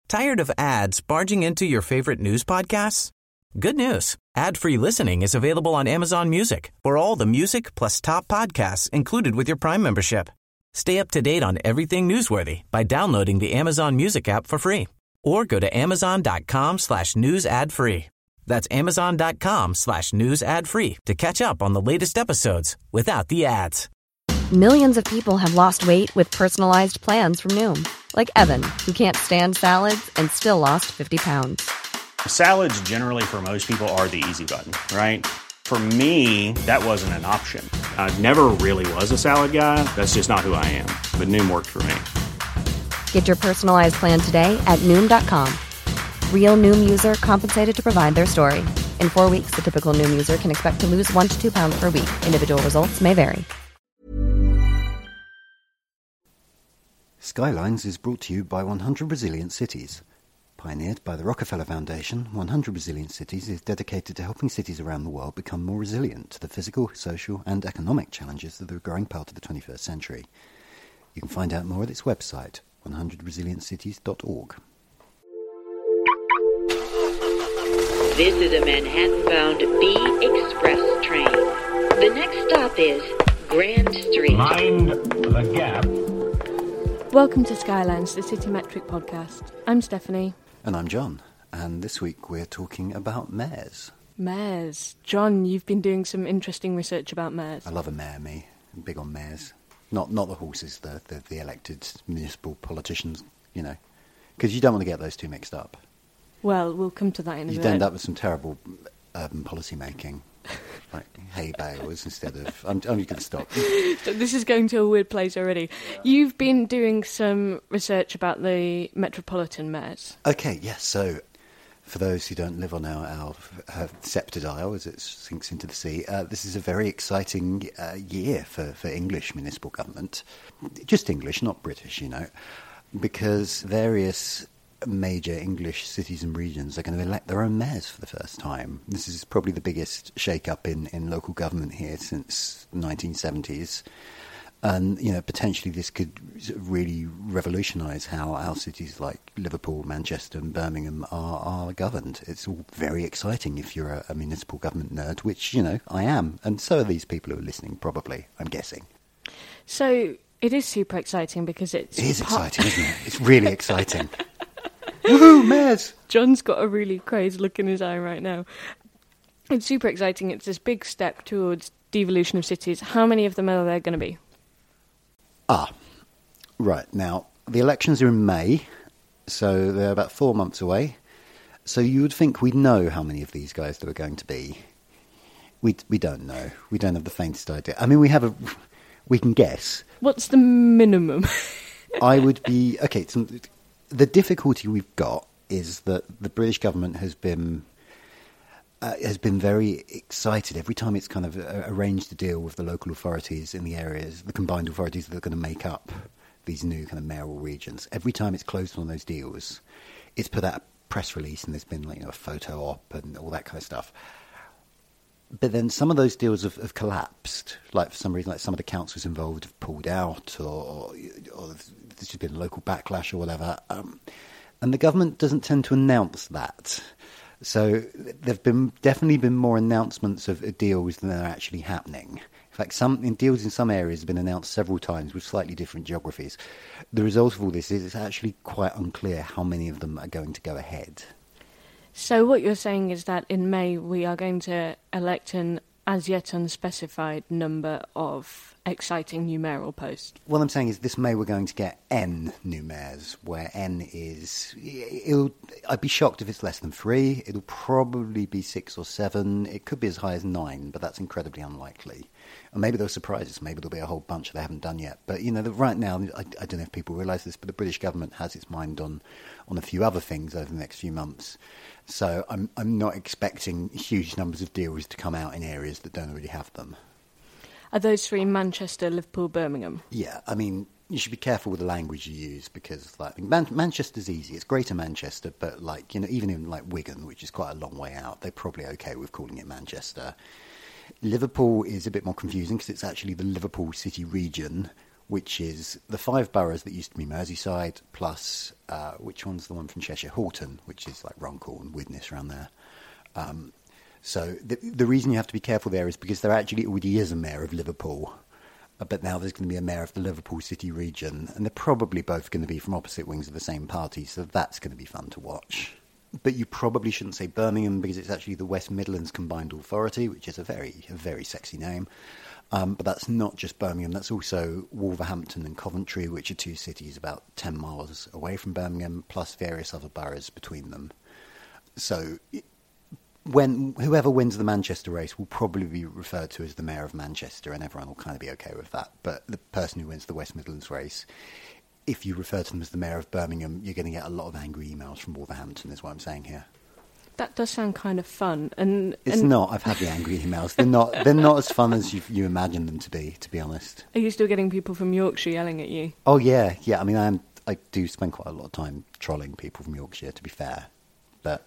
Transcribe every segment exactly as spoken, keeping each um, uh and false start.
Tired of ads barging into your favorite news podcasts? Good news. Ad-free listening is available on Amazon Music for all the music plus top podcasts included with your Prime membership. Stay up to date on everything newsworthy by downloading the Amazon Music app for free or go to amazon.com slash news ad free. That's amazon.com slash news ad free to catch up on the latest episodes without the ads. Millions of people have lost weight with personalized plans from Noom. Like Evan, who can't stand salads and still lost fifty pounds. Salads generally for most people are the easy button, right? For me, that wasn't an option. I never really was a salad guy. That's just not who I am. But Noom worked for me. Get your personalized plan today at Noom dot com. Real Noom user compensated to provide their story. In four weeks, the typical Noom user can expect to lose one to two pounds per week. Individual results may vary. Skylines is brought to you by one hundred Resilient Cities. Pioneered by the Rockefeller Foundation, one hundred Resilient Cities is dedicated to helping cities around the world become more resilient to the physical, social and economic challenges of the growing part of the twenty-first century. You can find out more at its website, one hundred resilient cities dot org. This is a Manhattan-bound B Express train. The next stop is Grand Street. Mind the gap. Welcome to Skylines, the City Metric podcast. I'm Stephanie. And I'm John. And this week we're talking about mayors. Mayors. John, you've been doing some interesting research about mayors. I love a mayor, me. I'm big on mayors. Not not the horses, the, the, the elected municipal politicians, you know. Because you don't want to get those two mixed up. Well, we'll come to that in a You'd bit. end up with some terrible urban policy making. Like hay bales instead of... I'm, I'm just going to stop. This is going to a weird place already. You've been doing some research about the metropolitan mayors. Okay, yes. So, for those who don't live on our, our, our sceptred isle as it sinks into the sea, uh, this is a very exciting uh, year for, for English municipal government. Just English, not British, you know, because various major English cities and regions are going to elect their own mayors for the first time. This is probably the biggest shake-up in, in local government here since the nineteen seventies. And, you know, potentially this could really revolutionise how our cities like Liverpool, Manchester and Birmingham are, are governed. It's all very exciting if you're a, a municipal government nerd, which, you know, I am. And so are these people who are listening, probably, I'm guessing. So it is super exciting because it's... It is exciting, isn't it? It's really exciting. Woohoo, mayors! John's got a really crazed look in his eye right now. It's super exciting. It's this big step towards devolution of cities. How many of them are there going to be? Ah, right. Now, the elections are in May, so they're about four months away. So you would think we'd know how many of these guys there are going to be. We we don't know. We don't have the faintest idea. I mean, we have a... We can guess. What's the minimum? I would be... Okay, so the difficulty we've got is that the British government has been... Uh, has been very excited every time it's kind of uh, arranged to deal with the local authorities in the areas, the combined authorities that are going to make up these new kind of mayoral regions. Every time it's closed on those deals, it's put out a press release and there's been like, you know, a photo op and all that kind of stuff. But then some of those deals have, have collapsed. Like for some reason, like some of the councils involved have pulled out, or, or there's just been local backlash or whatever. Um, and the government doesn't tend to announce that. So there have been definitely been more announcements of deals than are actually happening. In fact, some in deals in some areas have been announced several times with slightly different geographies. The result of all this is it's actually quite unclear how many of them are going to go ahead. So what you're saying is that in May we are going to elect an as yet unspecified number of exciting new mayoral posts. What I'm saying is this May we're going to get N new mayors, where N is... It'll, I'd be shocked if it's less than three. It'll probably be six or seven. It could be as high as nine, but that's incredibly unlikely. And maybe they'll surprise us. Maybe there'll be a whole bunch they haven't done yet. But, you know, the, right now, I, I don't know if people realise this, but the British government has its mind on, on a few other things over the next few months. So I'm I'm not expecting huge numbers of deals to come out in areas that don't already have them. Are those three Manchester, Liverpool, Birmingham? Yeah, I mean, you should be careful with the language you use because, like, Man- Manchester's easy. It's Greater Manchester, but, like, you know, even in, like, Wigan, which is quite a long way out, they're probably okay with calling it Manchester. Liverpool is a bit more confusing because it's actually the Liverpool city region, which is the five boroughs that used to be Merseyside, plus, uh, which one's the one from Cheshire? Horton, which is like Runcorn, Widnes around there. Um, so the, the reason you have to be careful there is because there actually already is a mayor of Liverpool, uh, but now there's going to be a mayor of the Liverpool City region, and they're probably both going to be from opposite wings of the same party, so that's going to be fun to watch. But you probably shouldn't say Birmingham because it's actually the West Midlands Combined Authority, which is a very, a very sexy name. Um, but that's not just Birmingham, that's also Wolverhampton and Coventry, which are two cities about ten miles away from Birmingham, plus various other boroughs between them. So when whoever wins the Manchester race will probably be referred to as the Mayor of Manchester, and everyone will kind of be okay with that. But the person who wins the West Midlands race, if you refer to them as the Mayor of Birmingham, you're going to get a lot of angry emails from Wolverhampton, is what I'm saying here. That does sound kind of fun, and it's and not. I've had the angry emails. They're not. They're not as fun as you, you imagine them to be. To be honest. Are you still getting people from Yorkshire yelling at you? Oh yeah, yeah. I mean, I am. I do spend quite a lot of time trolling people from Yorkshire. To be fair, but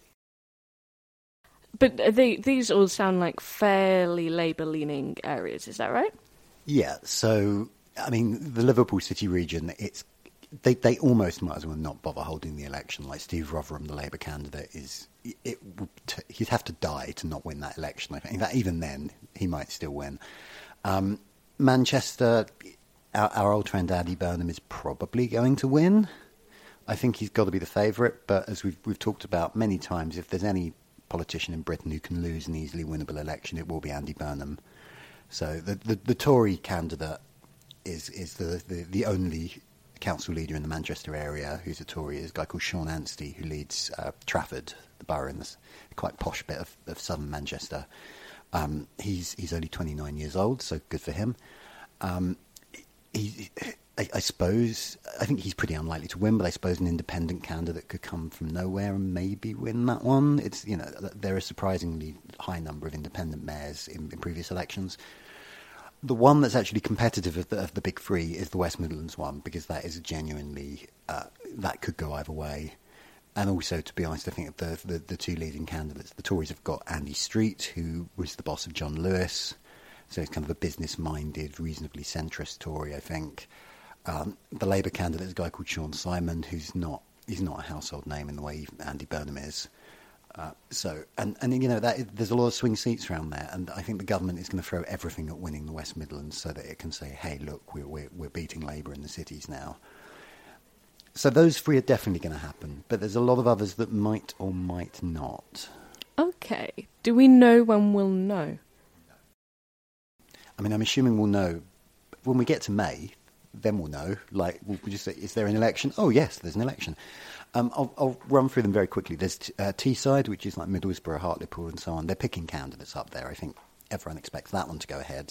but they, these all sound like fairly Labour-leaning areas. Is that right? Yeah. So I mean, the Liverpool City region. It's they. They almost might as well not bother holding the election. Like Steve Rotherham, the Labour candidate, is. It would t- he'd have to die to not win that election. I think. In fact, even then, he might still win. Um, Manchester, our, our old friend Andy Burnham is probably going to win. I think he's got to be the favourite. But as we've we've talked about many times, if there's any politician in Britain who can lose an easily winnable election, it will be Andy Burnham. So the the, the Tory candidate is is the, the the only council leader in the Manchester area who's a Tory. Is a guy called Sean Anstey, who leads uh, Trafford, the borough in this quite posh bit of, of southern Manchester. Um, he's he's only twenty-nine years old, so good for him. Um, he, I, I suppose, I think he's pretty unlikely to win, but I suppose an independent candidate could come from nowhere and maybe win that one. It's, you know, there are a surprisingly high number of independent mayors in, in previous elections. The one that's actually competitive of the, of the big three is the West Midlands one, because that is genuinely, uh, that could go either way. And also, to be honest, I think the, the the two leading candidates, the Tories have got Andy Street, who was the boss of John Lewis, so he's kind of a business-minded, reasonably centrist Tory, I think. Um, the Labour candidate is a guy called Sean Simon, who's not he's not a household name in the way Andy Burnham is. Uh, so, and, and you know, that, there's a lot of swing seats around there, and I think the government is going to throw everything at winning the West Midlands so that it can say, hey, look, we're, we're, we're beating Labour in the cities now. So those three are definitely going to happen, but there's a lot of others that might or might not. Okay. Do we know when we'll know? I mean, I'm assuming we'll know when we get to May. Then we'll know. Like, we'll just say, is there an election? Oh, yes, there's an election. Um, I'll, I'll run through them very quickly. There's t- uh, Teesside, which is like Middlesbrough, Hartlepool, and so on. They're picking candidates up there. I think everyone expects that one to go ahead.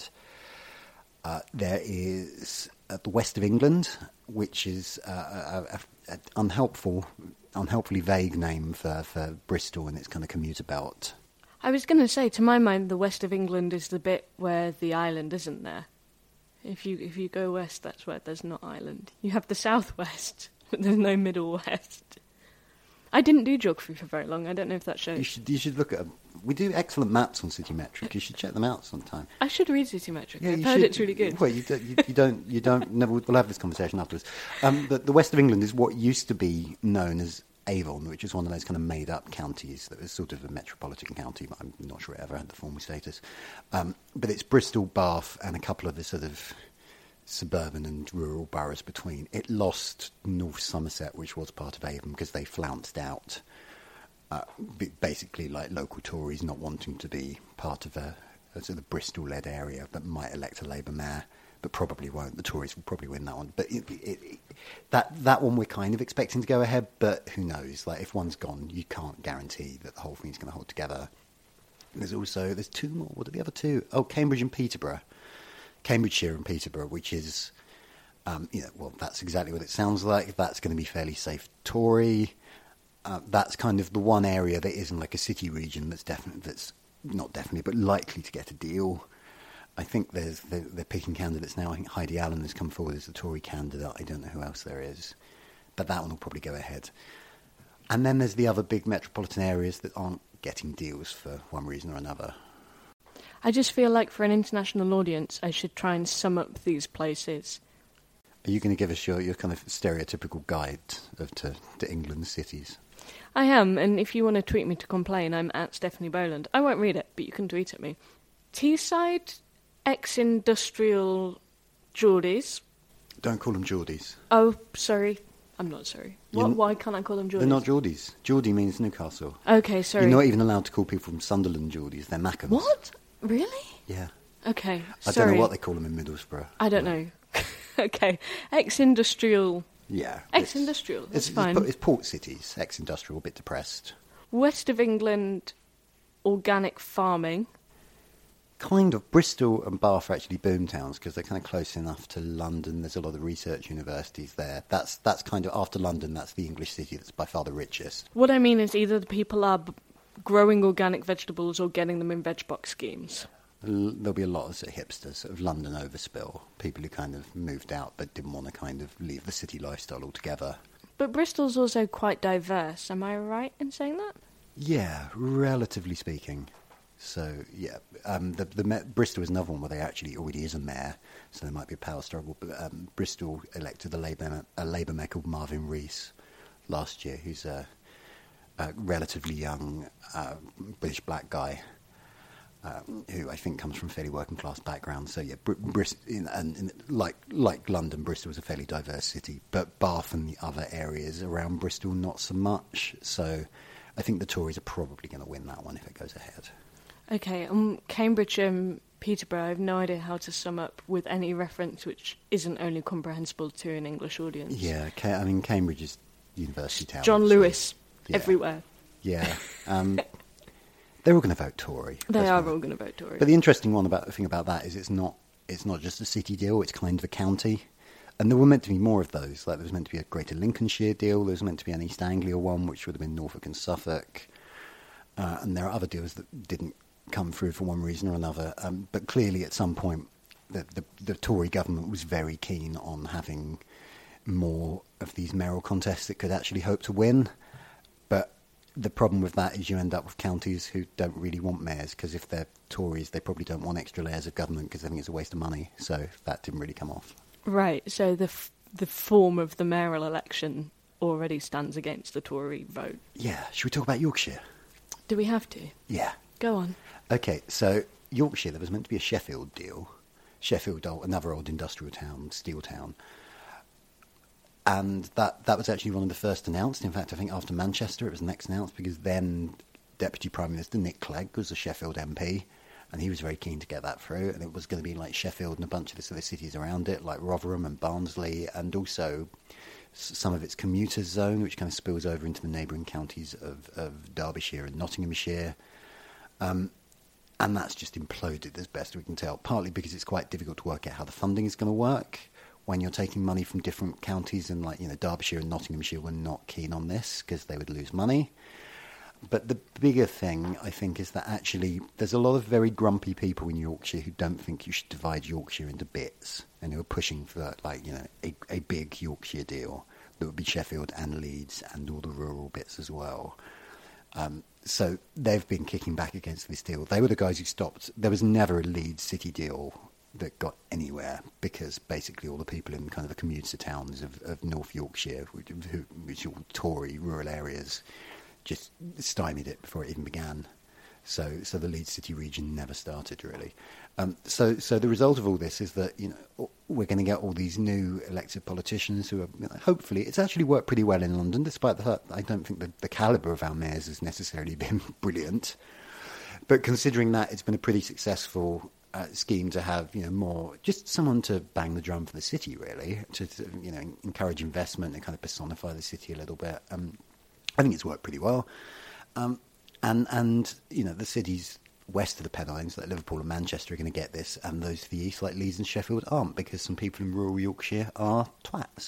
Uh, there is uh, the West of England, which is uh, an unhelpful, unhelpfully vague name for, for Bristol and its kind of commuter belt. I was going to say, to my mind, the West of England is the bit where the island isn't there. If you if you go west, that's where there's not island. You have the southwest, but there's no middle west. I didn't do geography for very long. I don't know if that shows. You should you should look at. We do excellent maps on Citymetric. You should check them out sometime. I should read Citymetric. Yeah, I've you heard should. it's really good. Well, you don't. You, you don't. You don't. Never. We'll have this conversation afterwards. Um, the, the West of England is what used to be known as Avon, which is one of those kind of made-up counties that was sort of a metropolitan county, but I'm not sure it ever had the formal status. Um, but it's Bristol, Bath, and a couple of the sort of suburban and rural boroughs between. It lost North Somerset, which was part of Avon, because they flounced out. Uh, basically, like local Tories not wanting to be part of a, a sort of Bristol-led area that might elect a Labour mayor, but probably won't. The Tories will probably win that one. But it, it, it, that that one we're kind of expecting to go ahead, but who knows? Like, if one's gone, you can't guarantee that the whole thing's going to hold together. There's also, there's two more. What are the other two? Oh, Cambridge and Peterborough. Cambridgeshire and Peterborough, which is, um, you know, well, that's exactly what it sounds like. That's going to be fairly safe Tory. Uh, that's kind of the one area that isn't like a city region that's definitely, that's not definitely, but likely to get a deal. I think there's they're, they're picking candidates now. I think Heidi Allen has come forward as the Tory candidate. I don't know who else there is, but that one will probably go ahead. And then there's the other big metropolitan areas that aren't getting deals for one reason or another. I just feel like for an international audience, I should try and sum up these places Are you going to give us your, your kind of stereotypical guide of to, to England's cities? I am, and if you want to tweet me to complain, I'm at Stephanie Boland. I won't read it, but you can tweet at me. Teesside, ex-industrial Geordies. Don't call them Geordies. Oh, sorry. I'm not sorry. What, You're, why can't I call them Geordies? They're not Geordies. Geordie means Newcastle. Okay, sorry. You're not even allowed to call people from Sunderland Geordies. They're Mackhams. What? Really? Yeah. Okay, I sorry. don't know what they call them in Middlesbrough. I don't know. Okay, ex-industrial... Yeah. Ex-industrial, that's it's, fine. It's, it's port cities. Ex-industrial, a bit depressed. West of England, organic farming. Kind of. Bristol and Bath are actually boom towns because they're kind of close enough to London. There's a lot of research universities there. That's that's kind of, after London, that's the English city that's by far the richest. What I mean is either the people are b- growing organic vegetables or getting them in veg box schemes. L- There'll be a lot of, sort of hipsters, sort of London overspill, people who kind of moved out but didn't want to kind of leave the city lifestyle altogether. But Bristol's also quite diverse. Am I right in saying that? Yeah, relatively speaking. So, yeah, um, the, the Bristol is another one where there actually already is a mayor, so there might be a power struggle. But um, Bristol elected a Labour, a Labour mayor called Marvin Rees last year, who's a, a relatively young uh, British black guy um, who I think comes from a fairly working class background. So, yeah, Br- Brist- in, and, in, like like London, Bristol is a fairly diverse city, but Bath and the other areas around Bristol, not so much. So I think the Tories are probably going to win that one if it goes ahead. Okay, um, Cambridge and Peterborough, I have no idea how to sum up with any reference which isn't only comprehensible to an English audience. Yeah, Ca- I mean, Cambridge is university town. John so, Lewis, yeah. everywhere. Yeah. Um, they're all going to vote Tory. They That's are what- all going to vote Tory. But the interesting one about the thing about that is it's not it's not just a city deal, it's kind of a county. And there were meant to be more of those. Like there was meant to be a Greater Lincolnshire deal, there was meant to be an East Anglia one, which would have been Norfolk and Suffolk. Uh, and there are other deals that didn't come through for one reason or another. Um, but clearly at some point the, the, the Tory government was very keen on having more of these mayoral contests that could actually hope to win. But the problem with that is you end up with counties who don't really want mayors, because if they're Tories, they probably don't want extra layers of government because they think it's a waste of money. So that didn't really come off. Right, so the f- the form of the mayoral election already stands against the Tory vote. Yeah, should we talk about Yorkshire? Do we have to? Yeah. Go on. Okay, so Yorkshire, there was meant to be a Sheffield deal. Sheffield, another old industrial town, steel town. And that, that was actually one of the first announced. In fact, I think after Manchester it was next announced, because then Deputy Prime Minister Nick Clegg was a Sheffield M P, and he was very keen to get that through. And it was going to be like Sheffield and a bunch of the sort of cities around it, like Rotherham and Barnsley, and also some of its commuters zone, which kind of spills over into the neighbouring counties of, of Derbyshire and Nottinghamshire. Um, and that's just imploded as best we can tell, partly because it's quite difficult to work out how the funding is going to work when you're taking money from different counties, and like, you know, Derbyshire and Nottinghamshire were not keen on this because they would lose money. But the bigger thing, I think, is that actually there's a lot of very grumpy people in Yorkshire who don't think you should divide Yorkshire into bits, and who are pushing for, like, you know, a, a big Yorkshire deal that would be Sheffield and Leeds and all the rural bits as well. Um, so they've been kicking back against this deal. They were the guys who stopped. There was never a Leeds city deal that got anywhere, because basically all the people in kind of the commuter towns of, of North Yorkshire, which, who, which are all Tory rural areas, just stymied it before it even began. So, so the Leeds City region never started, really. Um, so, so the result of all this is that, you know, we're going to get all these new elected politicians who are, you know, hopefully, it's actually worked pretty well in London, despite the fact I don't think the, the calibre of our mayors has necessarily been brilliant. But considering that, it's been a pretty successful uh, scheme to have, you know, more, just someone to bang the drum for the city, really, to, to you know, encourage investment and kind of personify the city a little bit. Um, I think it's worked pretty well. Um, and, and, you know, the cities west of the Pennines, like Liverpool and Manchester, are going to get this, and those to the east, like Leeds and Sheffield, aren't, because some people in rural Yorkshire are twats.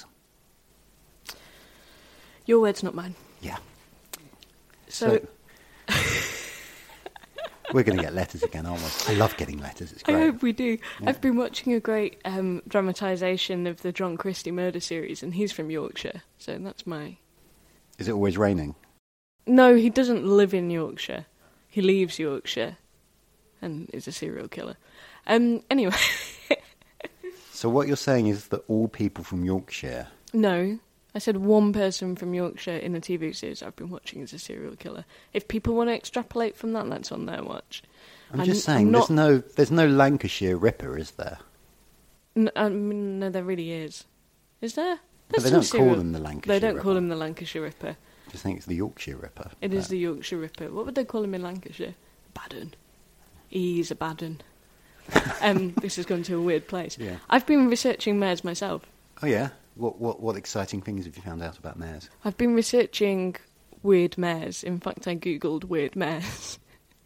Your words, not mine. Yeah. So... so we're going to get letters again, aren't we? I love getting letters, it's great. I hope we do. Yeah. I've been watching a great um, dramatisation of the John Christie murder series, and he's from Yorkshire, so that's my... Is it always raining? No, he doesn't live in Yorkshire. He leaves Yorkshire and is a serial killer. Um, anyway. So what you're saying is that all people from Yorkshire... No, I said one person from Yorkshire in a T V series I've been watching is a serial killer. If people want to extrapolate from that, that's on their watch. I'm, I'm just I'm saying, not... there's no there's no Lancashire Ripper, is there? No, I mean, no, there really is. Is there? But There's they some don't serial... call him the Lancashire They don't Ripper. call him the Lancashire Ripper. I just think it's the Yorkshire Ripper. It is but- the Yorkshire Ripper. What would they call him in Lancashire? Baden. He's a Baden. um, this has gone to a weird place. Yeah. I've been researching mares myself. Oh, yeah? What, what, what exciting things have you found out about mares? I've been researching weird mares. In fact, I googled weird mares.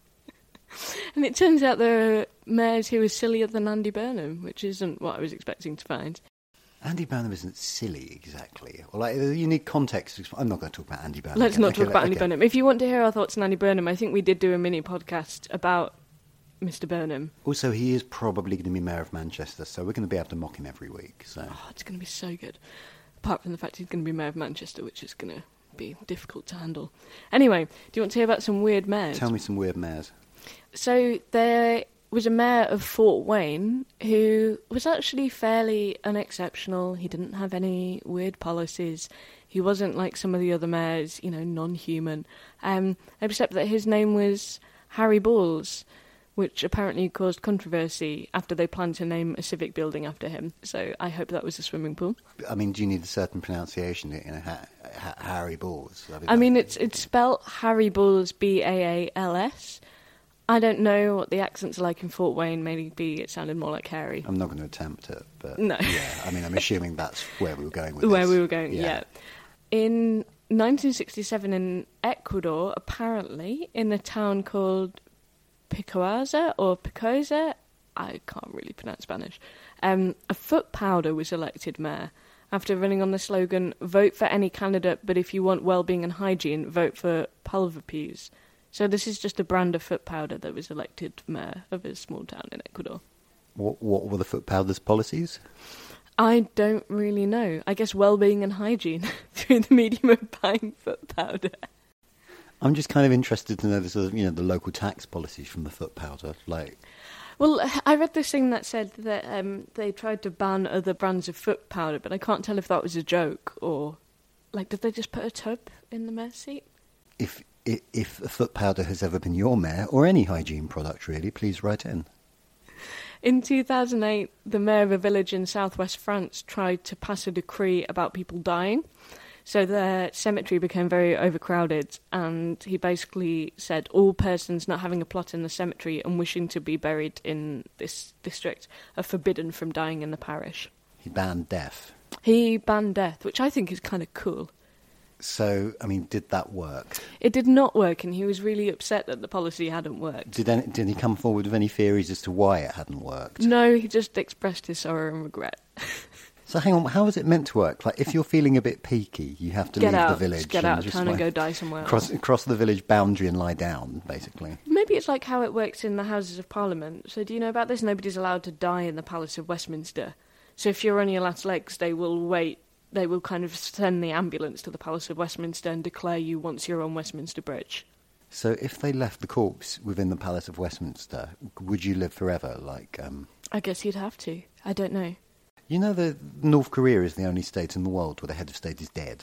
And it turns out there are mares who are sillier than Andy Burnham, which isn't what I was expecting to find. Andy Burnham isn't silly, exactly. Or like, you need context. I'm not going to talk about Andy Burnham. Let's again. not Okay, talk about okay. Andy Burnham. If you want to hear our thoughts on Andy Burnham, I think we did do a mini podcast about Mister Burnham. Also, he is probably going to be Mayor of Manchester, so we're going to be able to mock him every week. So Oh, it's going to be so good. Apart from the fact he's going to be Mayor of Manchester, which is going to be difficult to handle. Anyway, do you want to hear about some weird mayors? tell me some weird mares. So there was a mayor of Fort Wayne who was actually fairly unexceptional. He didn't have any weird policies. He wasn't like some of the other mayors, you know, non-human. Um, except that his name was Harry Balls, which apparently caused controversy after they planned to name a civic building after him. So I hope that was a swimming pool. I mean, do you need a certain pronunciation? You know, ha- ha- Harry Balls. I mean, it's it's spelt Harry Balls, B A A L S. I don't know what the accents are like in Fort Wayne. Maybe it sounded more like Harry. I'm not going to attempt it, but No. yeah, I mean, I'm assuming that's where we were going with Where this. we were going, yeah. In nineteen sixty-seven in Ecuador, apparently, in a town called Picoaza or Picosa, I can't really pronounce Spanish, um, a foot powder was elected mayor after running on the slogan, vote for any candidate, but if you want well-being and hygiene, vote for Pulverpeas. So this is just a brand of foot powder that was elected mayor of a small town in Ecuador. What, what were the foot powder's policies? I don't really know. I guess well-being and hygiene through the medium of buying foot powder. I'm just kind of interested to know the sort of, you know, the local tax policies from the foot powder. Like, Well, I read this thing that said that um, they tried to ban other brands of foot powder, but I can't tell if that was a joke or, like, did they just put a tub in the mayor's seat? if if, if a foot powder has ever been your mare, or any hygiene product really, please write in. In two thousand eight, the mayor of a village in southwest France tried to pass a decree about people dying. So the cemetery became very overcrowded, and he basically said all persons not having a plot in the cemetery and wishing to be buried in this district are forbidden from dying in the parish. He banned death. He banned death, which I think is kind of cool. So, I mean, did that work? It did not work, and he was really upset that the policy hadn't worked. Did any, did he come forward with any theories as to why it hadn't worked? No, he just expressed his sorrow and regret. So hang on, how is it meant to work? Like, if you're feeling a bit peaky, you have to Get leave out, the village. just get and out, just time to like go die somewhere Cross, else. cross the village boundary and lie down, basically. Maybe it's like how it works in the Houses of Parliament. So do you know about this? Nobody's allowed to die in the Palace of Westminster. So if you're on your last legs, they will wait. They will kind of send the ambulance to the Palace of Westminster and declare you once you're on Westminster Bridge. So if they left the corpse within the Palace of Westminster, would you live forever? Like, um, I guess you'd have to. I don't know. you know that North Korea is the only state in the world where the head of state is dead.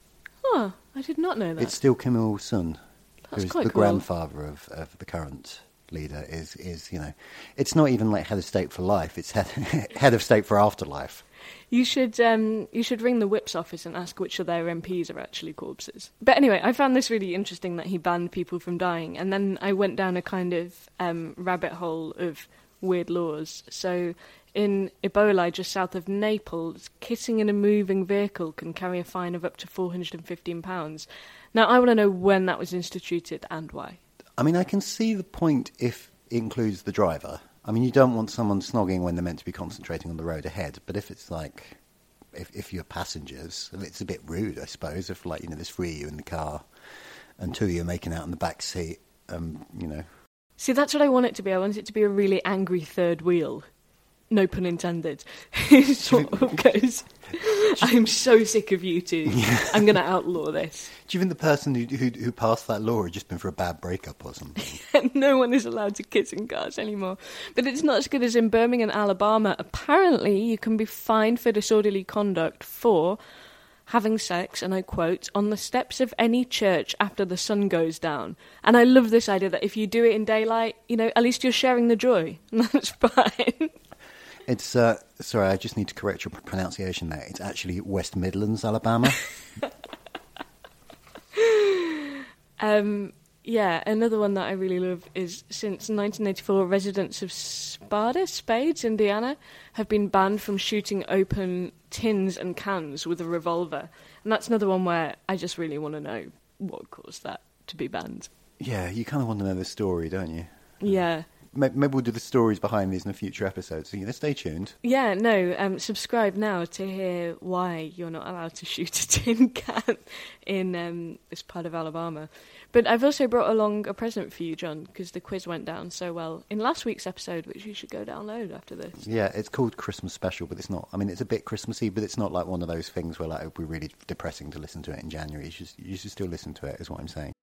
Oh, I did not know that. It's still Kim Il-sung, That's who's quite the cool. grandfather of, of the current leader. Is is you know, it's not even like head of state for life. It's head head of state for afterlife. You should um, you should ring the Whip's office and ask which of their M Ps are actually corpses. But anyway, I found this really interesting that he banned people from dying, and then I went down a kind of um, rabbit hole of weird laws. So in Ebola, just south of Naples, kissing in a moving vehicle can carry a fine of up to four hundred fifteen pounds. Now, I want to know when that was instituted and why. I mean, I can see the point if it includes the driver. I mean, you don't want someone snogging when they're meant to be concentrating on the road ahead. But if it's like, if if you're passengers, it's a bit rude, I suppose. If like you know, there's three of you in the car, and two of you are making out in the back seat, um, you know. See, that's what I want it to be. I want it to be a really angry third wheel. No pun intended. Sort of goes, I'm so sick of you two. Yeah. I'm going to outlaw this. Do you think the person who, who who passed that law had just been for a bad breakup or something? No one is allowed to kiss in cars anymore. But it's not as good as in Birmingham, Alabama. Apparently, you can be fined for disorderly conduct for having sex, and I quote, on the steps of any church after the sun goes down. And I love this idea that if you do it in daylight, you know, at least you're sharing the joy. And that's fine. It's, uh, sorry, I just need to correct your pronunciation there. It's actually West Midlands, Alabama. um, yeah, another one that I really love is since nineteen eighty-four, residents of Sparta, Spades, Indiana, have been banned from shooting open tins and cans with a revolver. And that's another one where I just really want to know what caused that to be banned. Yeah, you kind of want to know the story, don't you? Yeah. Maybe we'll do the stories behind these in a future episode, so you know, stay tuned. Yeah, no, um, subscribe now to hear why you're not allowed to shoot a tin can in um, this part of Alabama. But I've also brought along a present for you, John, because the quiz went down so well in last week's episode, which you should go download after this. Yeah, it's called Christmas Special, but it's not, I mean, it's a bit Christmassy, but it's not like one of those things where like, it would be really depressing to listen to it in January. You should, you should still listen to it, is what I'm saying.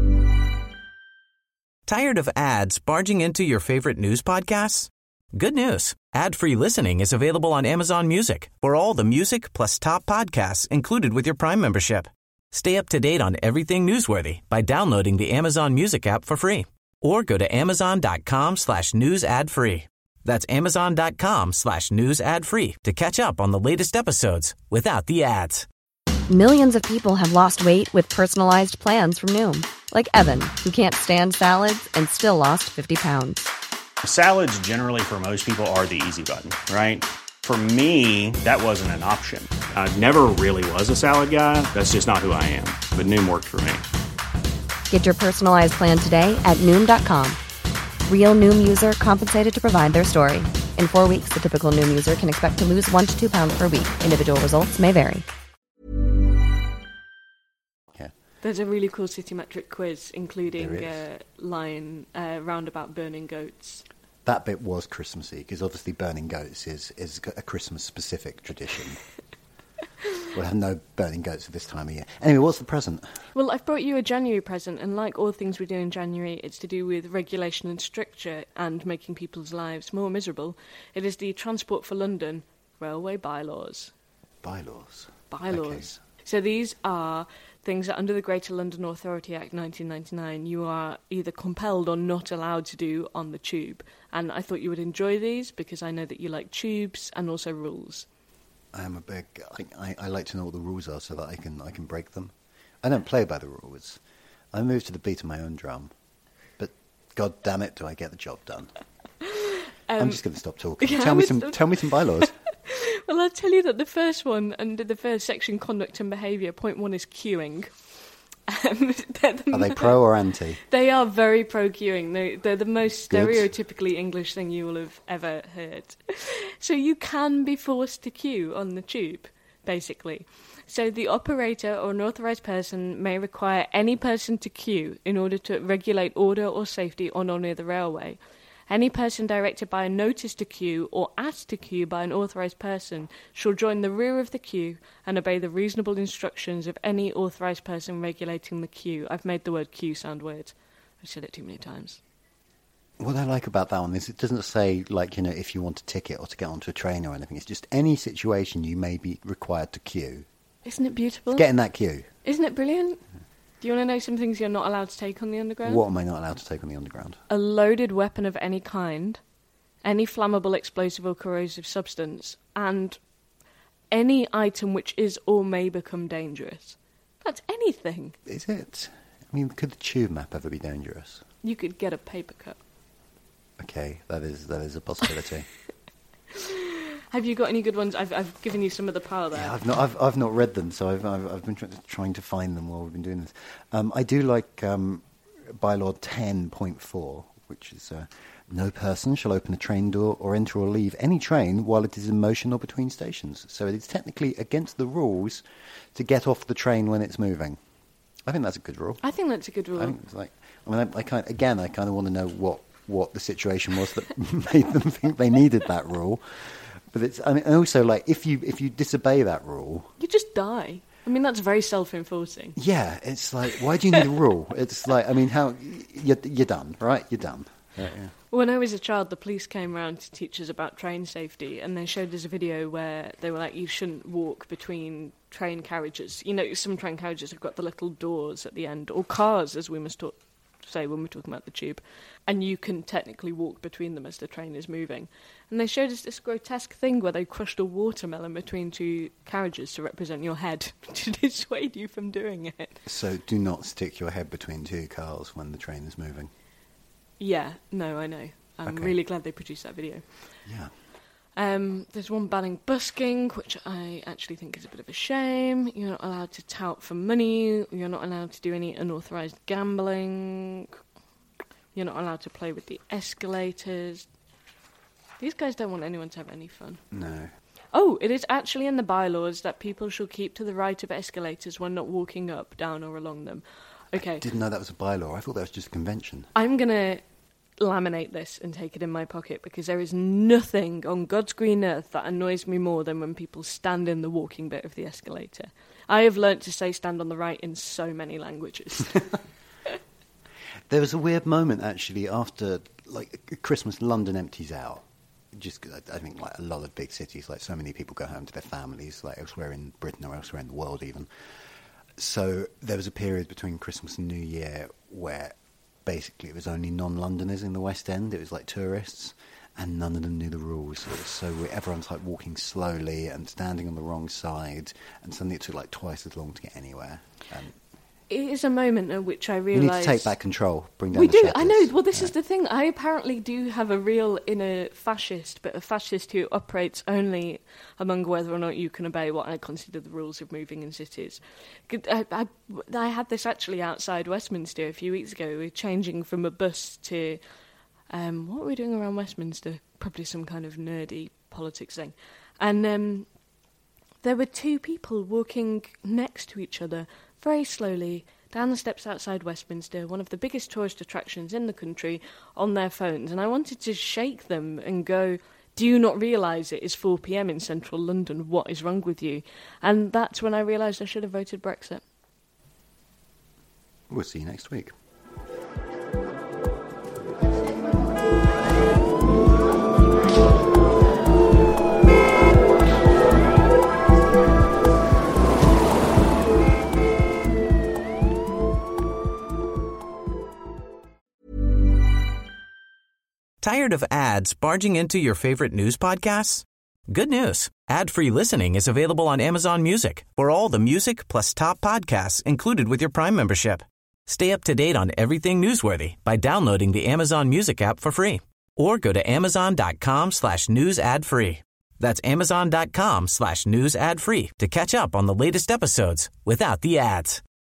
Tired of ads barging into your favorite news podcasts? Good news. Ad-free listening is available on Amazon Music for all the music plus top podcasts included with your Prime membership. Stay up to date on everything newsworthy by downloading the Amazon Music app for free or go to amazon.com slash news ad free. That's amazon.com slash news ad free to catch up on the latest episodes without the ads. Millions of people have lost weight with personalized plans from Noom. Like Evan, who can't stand salads and still lost fifty pounds. Salads generally for most people are the easy button, right? For me, that wasn't an option. I never really was a salad guy. That's just not who I am. But Noom worked for me. Get your personalized plan today at Noom dot com. Real Noom user compensated to provide their story. In four weeks, the typical Noom user can expect to lose one to two pounds per week. Individual results may vary. There's a really cool Citymetric quiz, including uh, line uh, roundabout burning goats. That bit was Christmassy, because obviously burning goats is, is a Christmas-specific tradition. We'll have no burning goats at this time of year. Anyway, what's the present? Well, I've brought you a January present, and like all things we do in January, it's to do with regulation and stricture and making people's lives more miserable. It is the Transport for London Railway Bylaws. Bylaws? Bylaws. Okay. So these are things that under the Greater London Authority Act nineteen ninety-nine you are either compelled or not allowed to do on the tube. And I thought you would enjoy these because I know that you like tubes and also rules. I am a big... I, I, I like to know what the rules are so that I can I can break them. I don't play by the rules. I move to the beat of my own drum. But God damn it, do I get the job done. um, I'm just going to stop talking. Yeah, tell me some. Tell me some bylaws. Well, I'll tell you that the first one, under the first section, conduct and behaviour, point one is queuing. Um, the are they pro or anti? They are very pro queuing. They, they're the most Good. stereotypically English thing you will have ever heard. So you can be forced to queue on the tube, basically. So the operator or an authorised person may require any person to queue in order to regulate order or safety on or near the railway. Any person directed by a notice to queue or asked to queue by an authorised person shall join the rear of the queue and obey the reasonable instructions of any authorised person regulating the queue. I've made the word queue sound weird. I've said it too many times. What I like about that one is it doesn't say, like, you know, if you want a ticket or to get onto a train or anything. It's just any situation you may be required to queue. Isn't it beautiful? Get in that queue. Isn't it brilliant? Do you want to know some things you're not allowed to take on the Underground? What am I not allowed to take on the Underground? A loaded weapon of any kind, any flammable, explosive or corrosive substance, and any item which is or may become dangerous. That's anything. Is it? I mean, could the tube map ever be dangerous? You could get a paper cut. Okay, that is that is a possibility. Have you got any good ones? I've I've given you some of the pile there. Yeah, I've not I've I've not read them, so I've I've, I've been try- trying to find them while we've been doing this. Um, I do like um, bylaw ten point four, which is uh, no person shall open a train door or enter or leave any train while it is in motion or between stations. So it is technically against the rules to get off the train when it's moving. I think that's a good rule. I think that's a good rule. I think it's like I mean I, I kind again I kind of want to know what what the situation was that made them think they needed that rule. But it's, I mean, and also, like, if you if you disobey that rule, you just die. I mean, that's very self-enforcing. Yeah, it's like, why do you need a rule? It's like, I mean, how you're, you're done, right? You're done. Yeah, yeah. When I was a child, the police came around to teach us about train safety, and they showed us a video where they were like, you shouldn't walk between train carriages. You know, some train carriages have got the little doors at the end, or cars, as we must talk, say when we're talking about the tube, and you can technically walk between them as the train is moving. And they showed us this grotesque thing where they crushed a watermelon between two carriages to represent your head, to dissuade you from doing it. So do not stick your head between two cars when the train is moving. Yeah, no, I know. I'm Okay. really glad they produced that video. Yeah. Um, there's one banning busking, which I actually think is a bit of a shame. You're not allowed to tout for money. You're not allowed to do any unauthorised gambling. You're not allowed to play with the escalators. These guys don't want anyone to have any fun. No. Oh, it is actually in the bylaws that people shall keep to the right of escalators when not walking up, down or along them. Okay. I didn't know that was a bylaw. I thought that was just a convention. I'm going to laminate this and take it in my pocket, because there is nothing on God's green earth that annoys me more than when people stand in the walking bit of the escalator. I have learnt to say stand on the right in so many languages. There was a weird moment, actually, after, like, Christmas, London empties out. Just 'cause I I think, like, a lot of big cities, like, so many people go home to their families, like, elsewhere in Britain or elsewhere in the world, even. So there was a period between Christmas and New Year where basically it was only non-Londoners in the West End. It was like tourists, and none of them knew the rules. So everyone's like walking slowly and standing on the wrong side, and suddenly it took like twice as long to get anywhere. Um, It is a moment at which I we realise... need to take back control, bring down We the do, shutters. I know. Well, this Yeah. is the thing. I apparently do have a real inner fascist, but a fascist who operates only among whether or not you can obey what I consider the rules of moving in cities. I, I, I had this actually outside Westminster a few weeks ago. We were changing from a bus to... Um, what were we doing around Westminster? Probably some kind of nerdy politics thing. And um, there were two people walking next to each other very slowly down the steps outside Westminster, one of the biggest tourist attractions in the country, on their phones. And I wanted to shake them and go, do you not realise it is four p.m. in central London? What is wrong with you? And that's when I realised I should have voted Brexit. We'll see you next week. Tired of ads barging into your favorite news podcasts? Good news. Ad-free listening is available on Amazon Music for all the music plus top podcasts included with your Prime membership. Stay up to date on everything newsworthy by downloading the Amazon Music app for free, or go to amazon.com slash news ad free. That's amazon.com slash news ad free to catch up on the latest episodes without the ads.